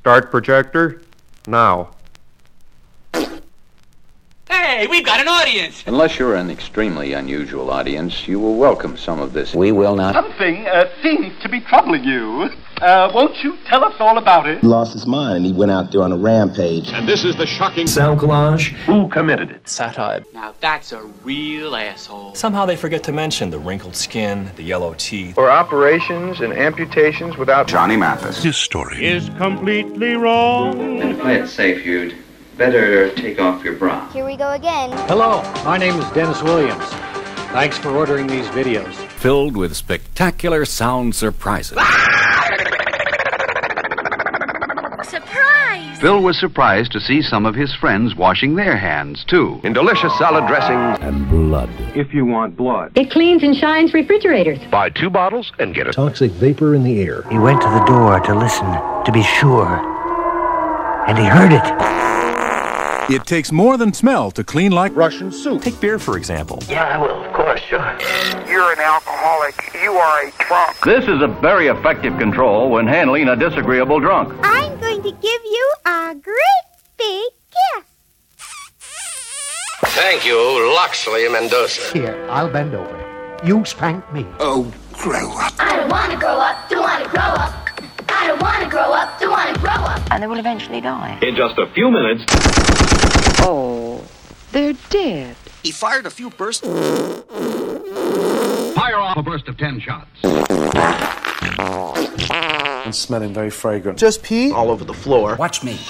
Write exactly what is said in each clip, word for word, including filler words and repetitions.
Start projector, now. Hey, we've got an audience! Unless you're an extremely unusual audience, you will welcome some of this. We will not. Something uh, seems to be troubling you. Uh, won't you tell us all about it? He lost his mind and he went out there on a rampage. And this is the shocking sound collage. Who committed it? Satire. Now that's a real asshole. Somehow they forget to mention the wrinkled skin, the yellow teeth. For operations and amputations without Johnny Mathis. His story is completely wrong. And to play it safe, you'd better take off your bra. Here we go again. Hello, my name is Dennis Williams. Thanks for ordering these videos. Filled with spectacular sound surprises. Surprise! Phil was surprised to see some of his friends washing their hands, too. In delicious salad dressings and blood. If you want blood. It cleans and shines refrigerators. Buy two bottles and get a toxic vapor in the air. He went to the door to listen, to be sure. And he heard it. It takes more than smell to clean like Russian soup. Take beer, for example. Yeah, I will, of course, sure. You're an alcoholic. You are a drunk. This is a very effective control when handling a disagreeable drunk. I'm going to give you a great big gift. Thank you, Loxley Mendoza. Here, I'll bend over. You spank me. Oh, grow up. I don't want to grow up, don't want to grow up. I don't want to grow up, don't want to grow up. And they will eventually die. In just a few minutes. Oh, they're dead. He fired a few bursts. Fire off a burst of ten shots. And smelling very fragrant. Just pee all over the floor. Watch me.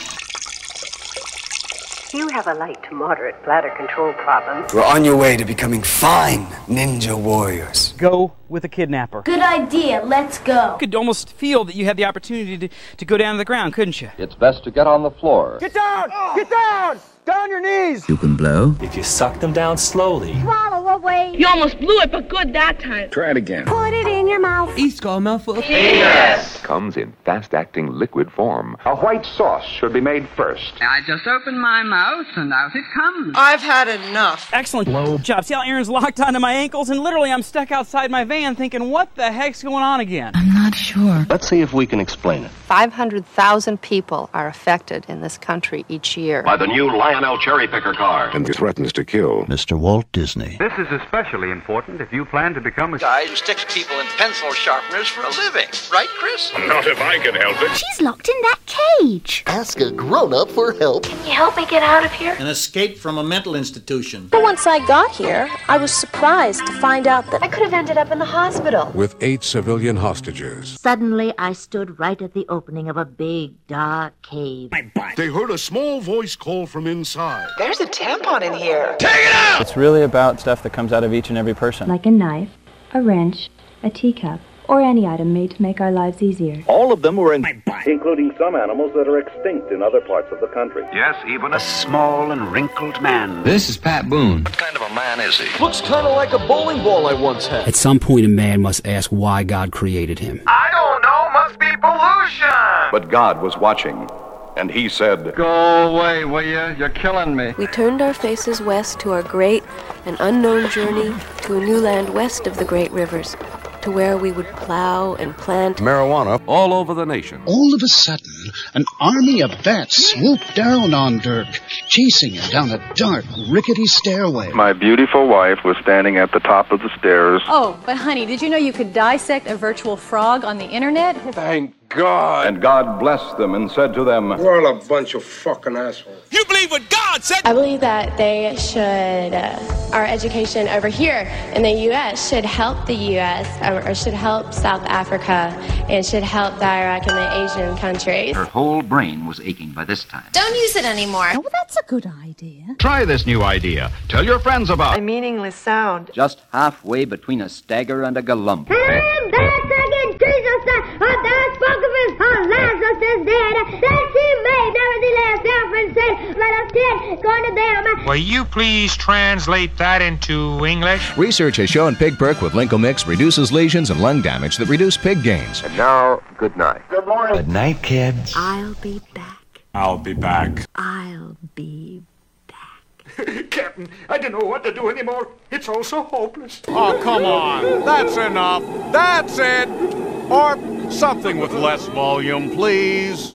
You have a light to moderate bladder control problem. You're on your way to becoming fine ninja warriors. Go with a kidnapper. Good idea, let's go. You could almost feel that you had the opportunity to, to go down to the ground, couldn't you? It's best to get on the floor. Get down! Get down! Down on your knees! You can blow. If you suck them down slowly. Swallow away. You almost blew it, but good that time. Try it again. Put it in your mouth. He's got a mouthful. Yes! Comes in fast-acting liquid form. A white sauce should be made first. I just opened my mouth and out it comes. I've had enough. Excellent blow job. See how Aaron's locked onto my ankles, and literally I'm stuck outside my van thinking, what the heck's going on again? I'm not sure. Let's see if we can explain it. five hundred thousand people are affected in this country each year. By the new Lionel Cherry Picker car. And threatens to kill Mister Walt Disney. This is especially important if you plan to become a Guy who sticks people in pencil sharpeners for a living. Right, Chris? Not if I can help it. She's locked in that cage. Ask a grown-up for help. Can you help me get out of here? An escape from a mental institution. Once I got here, I was surprised to find out that I could have ended up in the hospital. with eight civilian hostages. Suddenly, I stood right at the opening of a big, dark cave. They heard a small voice call from inside. There's a tampon in here. It's really about stuff that comes out of each and every person. Like a knife, a wrench, a teacup, or any item made to make our lives easier. All of them were in including some animals that are extinct in other parts of the country. Yes, even a Small and wrinkled man. This is Pat Boone. What kind of a man is he? Looks kind of like a bowling ball I once had. At some point, a man must ask why God created him. I don't know, must be pollution. But God was watching, and he said, Go away, will you? You're killing me. We turned our faces west to our great and unknown journey to a new land west of the great rivers, to where we would plow and plant marijuana all over the nation. All of a sudden, an army of bats swooped down on Dirk, chasing him down a dark, rickety stairway. My beautiful wife was standing at the top of the stairs. Oh, but honey, did you know you could dissect a virtual frog on the internet? Thank God. And God blessed them and said to them, We're all a bunch of fucking assholes. You believe what God said? I believe that they should, uh, our education over here in the U S should help the U S or, or should help South Africa and should help the Iraq and the Asian countries. Her whole brain was aching by this time. Don't use it anymore. Oh, that's a good idea. Try this new idea. Tell your friends about it. A meaningless sound. Just halfway between a stagger and a galump. Will you please translate that into English? Research has shown Pig Perk with Lincomix reduces lesions and lung damage that reduce pig gains. And now, good night. Good morning. Good night, kids. I'll be back. I'll be back. I'll be back. Captain, I don't know what to do anymore. It's all so hopeless. Oh, come on. That's enough. That's it. Or something with less volume, please.